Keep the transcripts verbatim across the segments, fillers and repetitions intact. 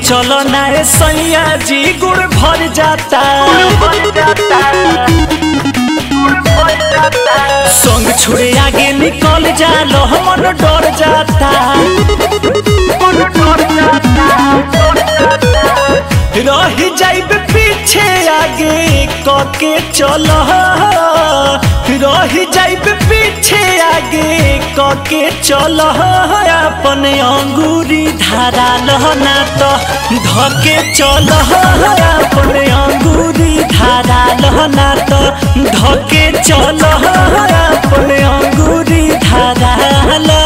चलो ना ए सैया जी गुड़ भर जाता संग छोड़े आगे निकल जा लो मन डर जाता रही जाइब पीछे आगे कके चलो रही जाइब पीछे आगे कके चलो अपने अंगूरी धारा लहना तो धके चलो अपने अंगूरी धारा लहना तो धके चलो अपने अंगूरी धारा ल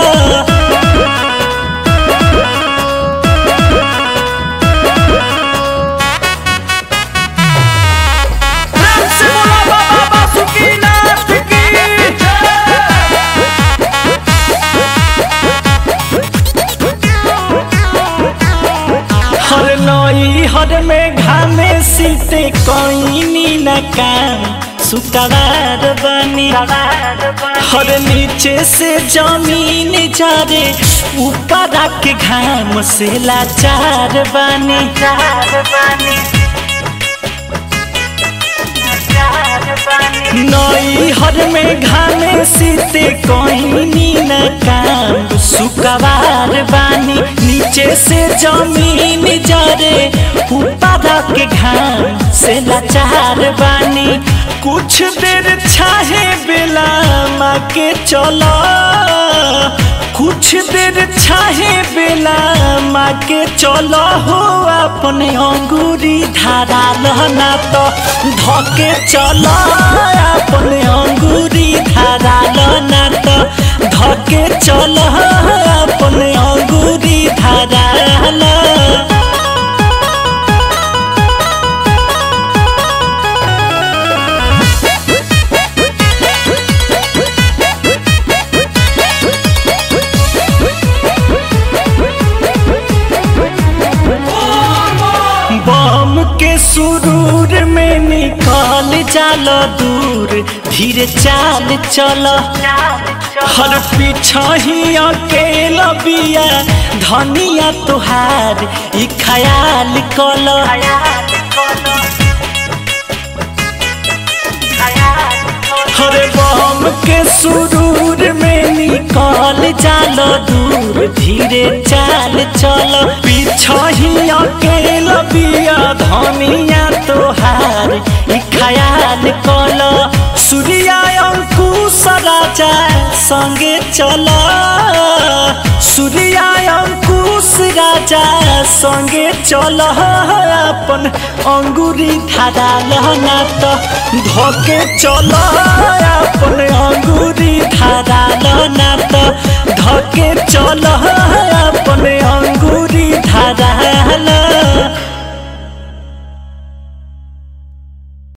हर में घामे सीते कोई न काम सुकवार बनी हर नीचे से जमीन जारे ऊपर के घाम से लाचार बनी नई हर में घामे सीते कोई न काम सुकवार बानी नीचे से जमीन जरे ऊपर के घाम से लाचार बानी कुछ देर छाहे बेला माँ के चलो कुछ देर छाहे बेला माँ के चलो हो अपने अंगूरी धारा लहना तो धके चलो अपने अंगूरी धारा लहना तो धके चलो अपने अंगूरी धारा ल सुरूर में निकाल जालो दूर धीरे चाल चलो हर पीछा ही अकेला बिया धनिया तुहार ई ख्याल कलो हरे बम के सुरूर में निकाल जालो दूर धीरे चाल चलो पीछा ही अकेला बिया धनिया तोहार ई ख्याल कलो सूर्या अंकुश राजा संगे चलो सूर्या अंकुश राजा संगे चलो अपन अंगूरी धारा लहना तो धके चलो अपन अंगूरी